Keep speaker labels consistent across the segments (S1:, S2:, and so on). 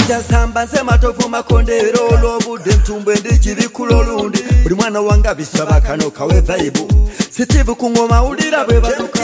S1: Naja samba nse matovu makondero olw'obudde ntumbe ndi kibikula olundi buli mwana wange abisaba kano kawe vibe Steve ku ngoma ulira bwe baduka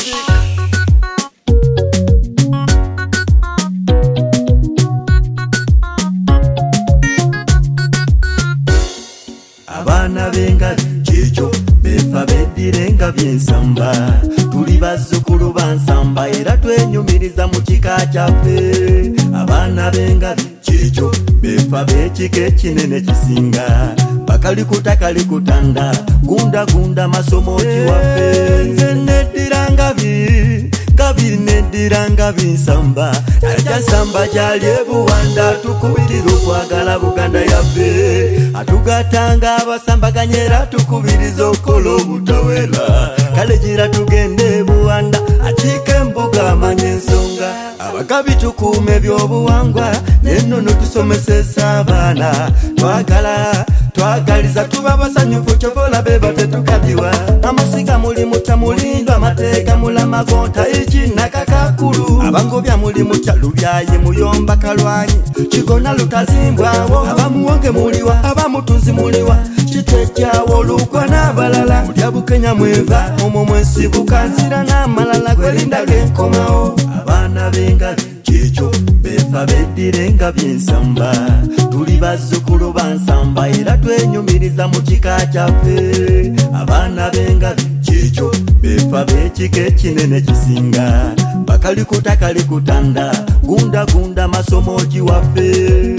S1: Abana benga chicho befa beddirenga byensamba tuli bazzukulu bansamba era twenyumiriza mu kika kyaffe abana benga chicho befa bekike kinene kisinga bakali kutakali kutanda gunda gunda masomo kiwaffe nze neddiranga kabiri neddiranga binsamba aja samba jali ebuwanda tukubirira okwagala Buganda yaffe atugatanga abasambaganyera tukubiriza okukola obutawera kale gira tugende ebuwanda akiika embuga amanye ensonga abagabi tukuume ebyobuwangwa n'ennono tusomesesa abaana twagaliza tuba basanyufu kyobola beba tetukabyiwa amasiga muli mutamulindwa amateeka mulamagonta ekinakakakulu abangobya muli mukyalubyaye muyomba kalwanyi kigona lutazimbwawo abamuwonge muliwa abamutuzi muliwa kitwejjawo olukwa n'abalala mulya bukenya mweva omwo mwesibuka nsira n'amalala gwerindaga enkomawo abaana b'engabi kikyo befa beddirenga byensamba tuli bazzukulu bansamba era twenyumiriza mu kika kyaffe abaana b'engabi kikyo befa b'ekika ekinene kisinga bakali kutakali kutanda gunda gunda masomo kiwaffe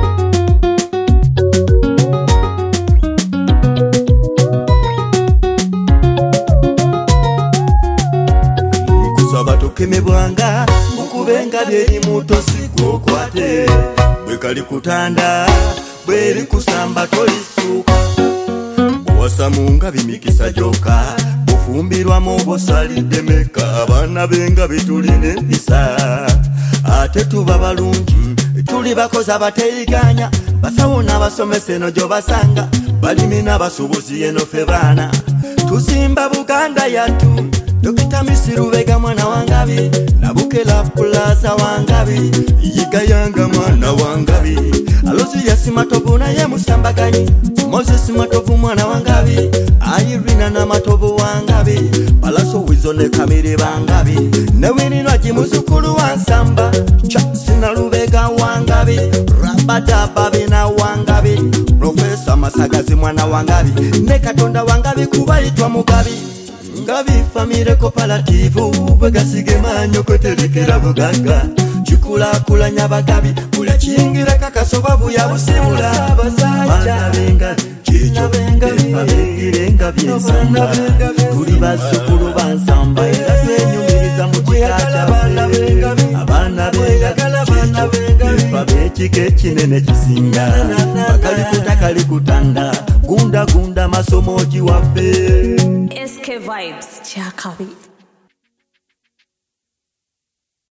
S1: kusaba tukemebwanga mukubenga byeri muto sikukwate bwekali kutanda bweri kusamba tolisuka bwasamunga bimikisa joka bufumbirwamu bosalidde meka abaana benga bitulina empisa ate tuba balungi tuli bakozi abateiganya basawo n'abasomesa eno gyobasanga balimi n'abasuubuzi eno ffe baana tusimba Buganda yattu Dokita Misirubega mwana wangabi Nabukela Plaza wangabi Yiga yanga mwana wangabi Alozi ya Simatovu na ye musambaganyi Moses Matovu mwana wangabi Irina na Matovu wangabi Palaso Wizone Kamiri wangabi Newinino Jimuzukulu wansamba Chasina Lubega wangabi Rabada Babina wangabi Professor Masagazi mwana wangabi Nekatonda wangabi kubaitwa Mugabi Ngabi famire kooperative bwegasige manyo kweterekera Buganda chikula kula nyabagabi kula chingira kakasoba buya busibula abasajja benga chicho benga birenga byensamba tuli basukulu bansamba era twenyumiriza mu kikacha abana benga bekike kinene kisinga bakali kutakali kutanda gunda gunda masomo kiwaffe
S2: SK Vibes Chakabi.